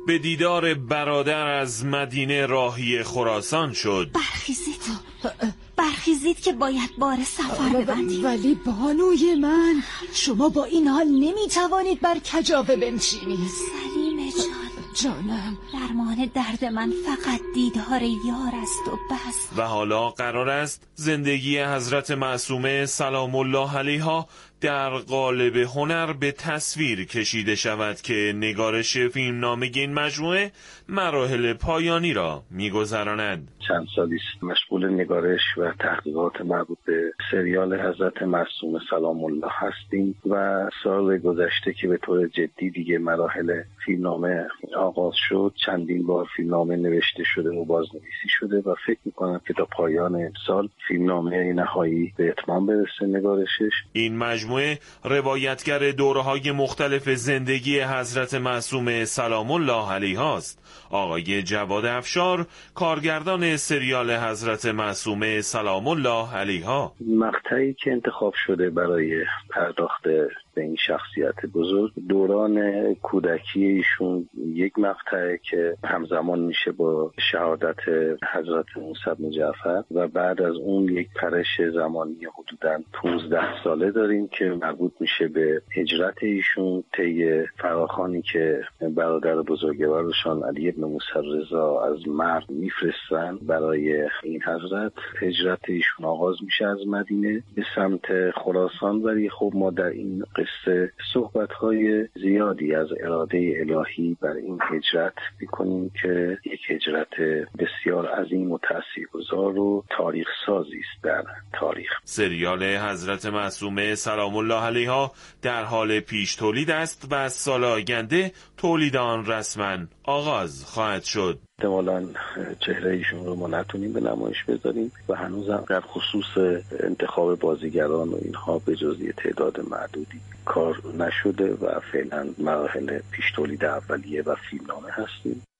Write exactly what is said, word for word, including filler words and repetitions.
به دیدار برادر از مدینه راهی خراسان شد. برخیزید برخیزید که باید بار سفر ببندید. ولی بانوی من، شما با این حال نمیتوانید بر کجاوه بنشینید. سلیم جان جانم، درمان درد من فقط دیدار یار است و بس. و حالا قرار است زندگی حضرت معصومه سلام الله علیها در قالب هنر به تصویر کشیده شود که نگارش فیلمنامه این مجموعه مراحل پایانی را می‌گذراند. چند سالی است مشغول نگارش و تحقیقات مربوط به سریال حضرت معصومه سلام الله هستیم و سال گذشته که به طور جدی دیگه مراحل فیلمنامه آغاز شد، چندین بار فیلمنامه نوشته شده و بازنویسی شده و فکر می‌کنم که تا پایان امسال فیلمنامه نهایی به اتمام برسه نگارشش. این مجموعه روایتگر دوره‌های مختلف زندگی حضرت معصومه سلام الله علیها است. آقای جواد افشار، کارگردان سریال حضرت معصومه سلام الله علیها. مقطعی که انتخاب شده برای پرداخت به این شخصیت بزرگ دوران کودکی ایشون یک مقطعی که همزمان میشه با شهادت حضرت موسی بن جعفر و بعد از اون یک پرش زمانی حدوداً پانزده ساله داریم که مربوط میشه به هجرت ایشون طی فراخوانی که برادر بزرگوارشان علی بن موسی رضا از مرو میفرستن برای این حضرت. هجرت ایشون آغاز میشه از مدینه به سمت خراسان، ولی خب ما در این قصه صحبت‌های زیادی از اراده الهی بر این هجرت می‌کنیم که یک هجرت بسیار عظیم و تاثیرگذار و تاریخ سازی است در تاریخ. سریال حضرت معصومه سلام الله علیها در حال پیش تولید است و از سال آینده تولید آن رسما آغاز خواهد شد. احتمالاً چهره ایشون رو ما نتونیم به نمایش بذاریم و هنوزم در خصوص انتخاب بازیگران و اینها به جز یه تعداد معدودی کار نشده و فعلا مراحل پیش تولید اولیه و فیلمنامه هستیم.